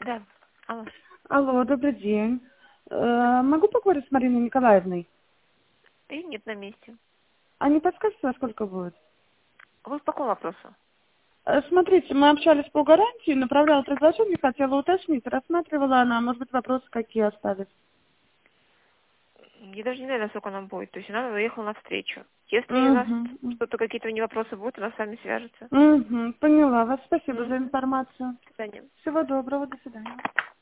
Да. Алло. Алло, добрый день. Могу поговорить с Мариной Николаевной? И нет на месте. А не подскажете, во сколько будет? Вы по какому вопросу? Смотрите, мы общались по гарантии, направляла предложение, хотела уточнить, рассматривала она, может быть, вопросы какие остались. Я даже не знаю, насколько она будет. То есть она уехала навстречу. Если у нас Угу. что-то, какие-то вопросы будут, она с вами свяжется. Угу. Поняла вас. Спасибо за Угу. информацию. До свидания. Всего доброго, до свидания.